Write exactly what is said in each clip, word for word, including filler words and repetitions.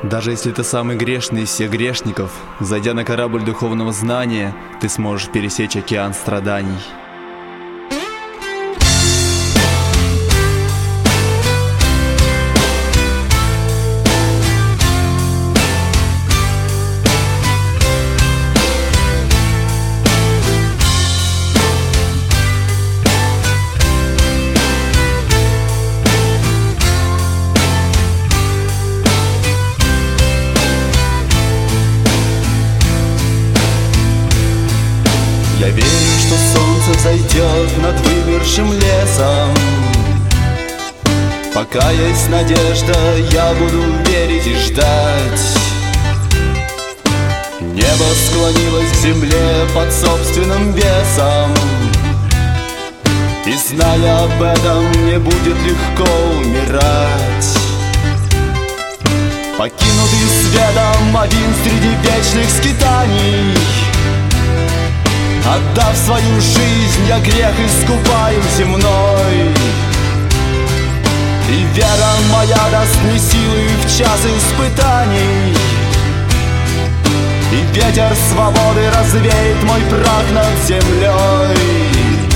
Даже если ты самый грешный из всех грешников, зайдя на корабль духовного знания, ты сможешь пересечь океан страданий. Я верю, что солнце взойдет над вымершим лесом. Пока есть надежда, я буду верить и ждать. Небо склонилось к земле под собственным весом, и, зная об этом, мне будет легко умирать. Покинутый светом, один среди вечных скитаний, отдав свою жизнь, я грех искупаю земной. И вера моя даст мне силы в час испытаний, и ветер свободы развеет мой прах над землей.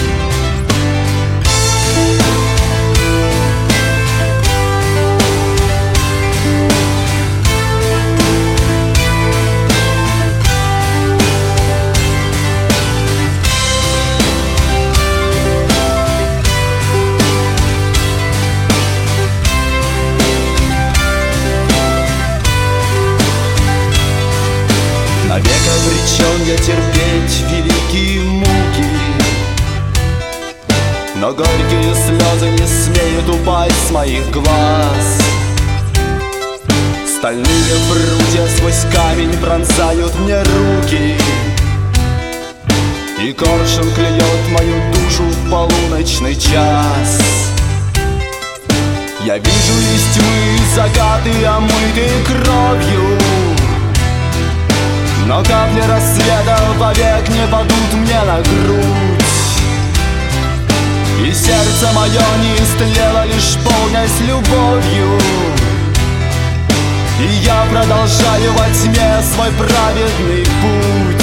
Навек обречен я терпеть великие муки, но горькие слезы не смеют упасть с моих глаз. Стальные прутья сквозь камень пронзают мне руки, и коршун клюет мою душу в полуночный час. Я вижу из тьмы закаты, омытые кровью, но капли рассвета вовек не падут мне на грудь. И сердце мое не истлело, лишь полнясь любовью, и я продолжаю во тьме свой праведный путь.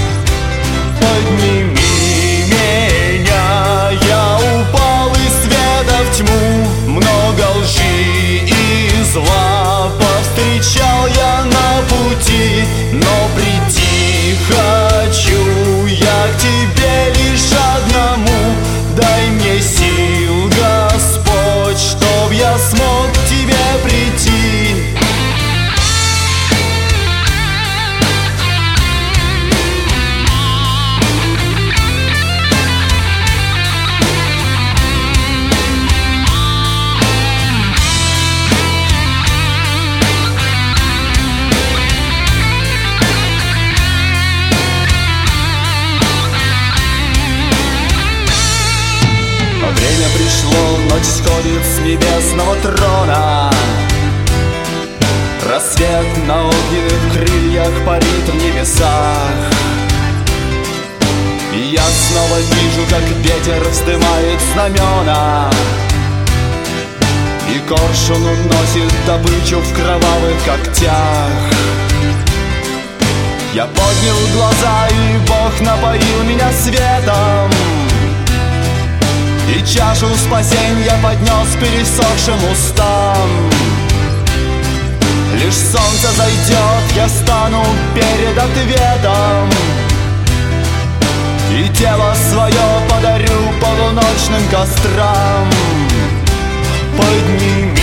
Подними меня, я упал из света в тьму, много лжи и зла повстречал я на пути, но прийти хочу я к тебе лишь одному. Дай мне сил, Господь, чтоб я смог к тебе прийти. Время пришло, ночь сходит с небесного трона, рассвет на огненных крыльях парит в небесах. И я снова вижу, как ветер вздымает знамена, и коршун уносит добычу в кровавых когтях. Я поднял глаза, и Бог напоил меня светом, и чашу спасенья поднес пересохшим устам. Лишь солнце зайдет, я стану перед ответом, и тело свое подарю полуночным кострам. Подними